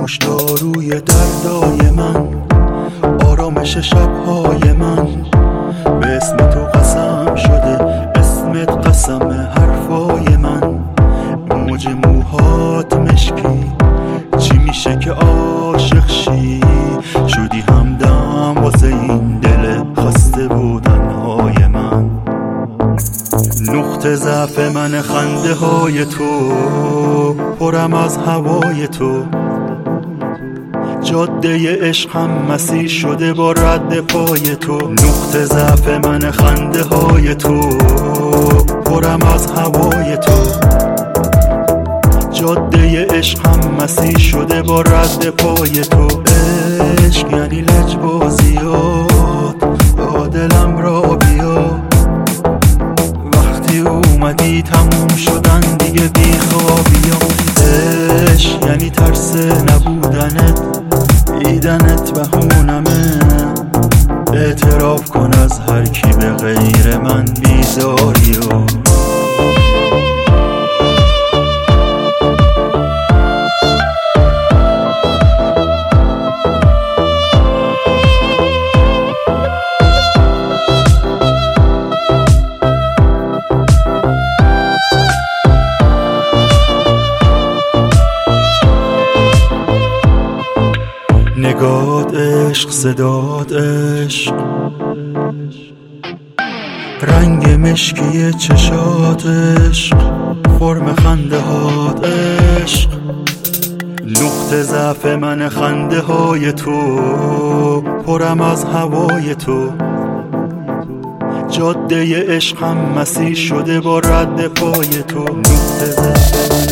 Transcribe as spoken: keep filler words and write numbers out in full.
نوشداروی دردای من، آرامش شبهای من. به اسم تو قسم شده، اسمت قسم حرفای من. موج موهات مشکی، چی میشه که عاشق شی؟ شدی همدم واسه این دل خسته بودنهای من. نقطه ضعف من خنده های تو، پرم از هوای تو. جاده عشقم مسیر شده با رد پای تو. نقطه ضعف من خنده های تو، پرم از هوای تو. جاده عشقم مسیر شده با رد پای تو. عشق یعنی لجبازیات، با دلم را بیا. وقتی اومدی تموم شدن دیگه بی خوابیام. عشق یعنی ترس نبودنت، دیدنت بهونمه. اعتراف کن از هر کی به غیر من بیزاری. نگات عشق، صدات عشق، رنگ مشکی چشات عشق، فرم خنده هات عشق. نقطه ضعف من خنده های تو، پرم از هوای تو. جاده عشقم مسیر شده با رد پای تو. نقطه ضعف